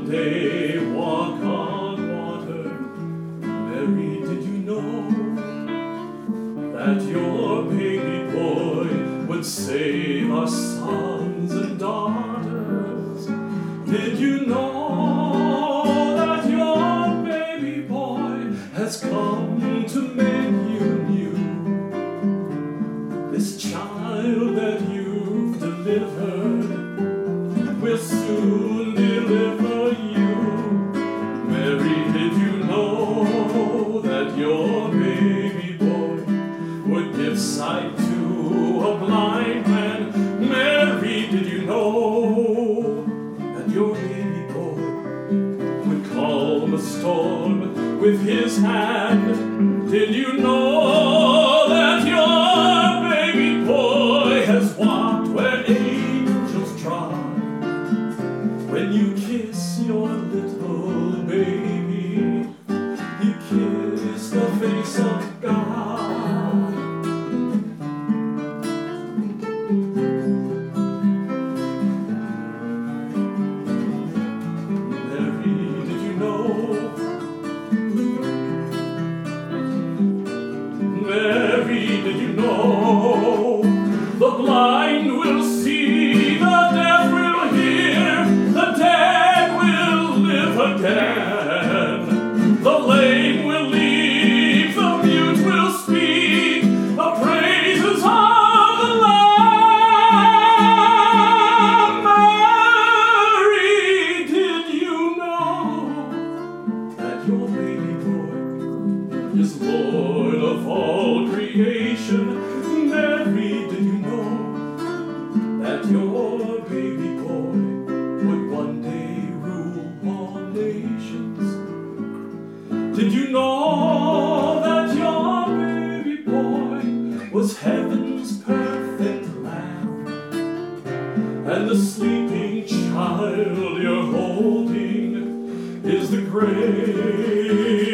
day walk on water. Mary, did you know that your baby boy would save our sons and daughters? Did you know that your baby boy has come to make you new? This child that you've delivered will soon deliver you. Mary, did you know that your baby boy would give sight to a blind man? Mary, did you know that your baby boy would calm a storm with his hand? Did you know that your baby boy has walked where angels trod? When you kiss your little baby, you kiss the face of God. Mary, did you know? Mary, did you know? The blind will see, the deaf will hear, the dead will live again. The lame will leap, the mute will speak, the praises of the Lamb. Mary, did you know that your baby boy is Lord of all creation? Mary, did you know that your baby boy would one day rule all nations? Did you know that your baby boy was heaven's perfect lamb? And the sleeping child you're holding is the great